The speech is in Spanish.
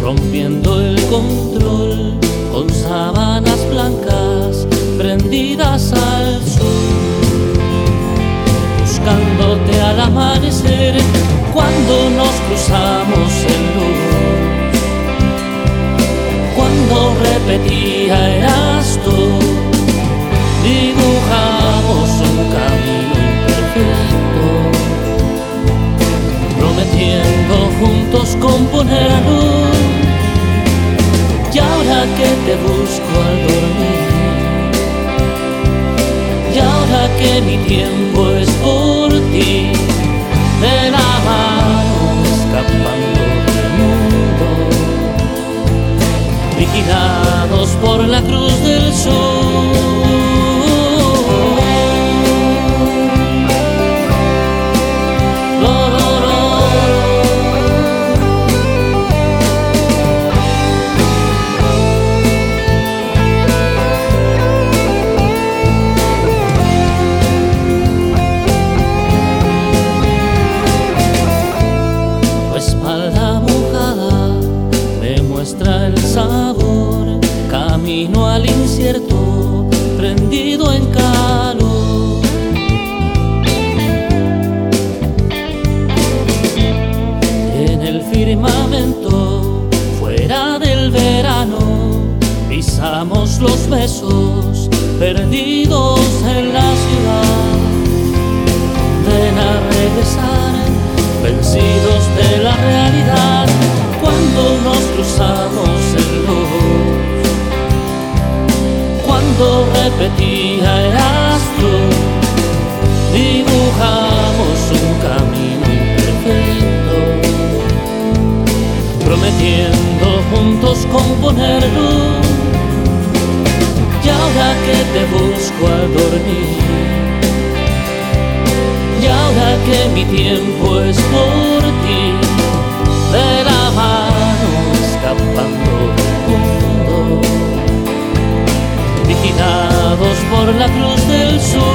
rompiendo el control con sábanas blancas prendidas al sol, buscándote al amanecer cuando nos cruzamos en luz, cuando repetía eras tú, dibujamos un camino imperfecto, prometiendo juntos componer luz. Y ahora que te busco al dormir, y ahora que mi tiempo es por ti, de la mano escapando del mundo, vigilados por la cruz del sol. El sabor, camino al incierto, prendido en calor. En el firmamento, fuera del verano, pisamos los besos, perdidos en la ciudad. Ven a regresar, vencidos de la realidad, cuando nos cruzamos en luz, cuando repetía eras tú, dibujamos un camino imperfecto, prometiendo juntos componer luz. Y ahora que te busco al dormir, y ahora que mi tiempo es por ti, de la mano escapando del mundo, vigilados por la cruz del sur.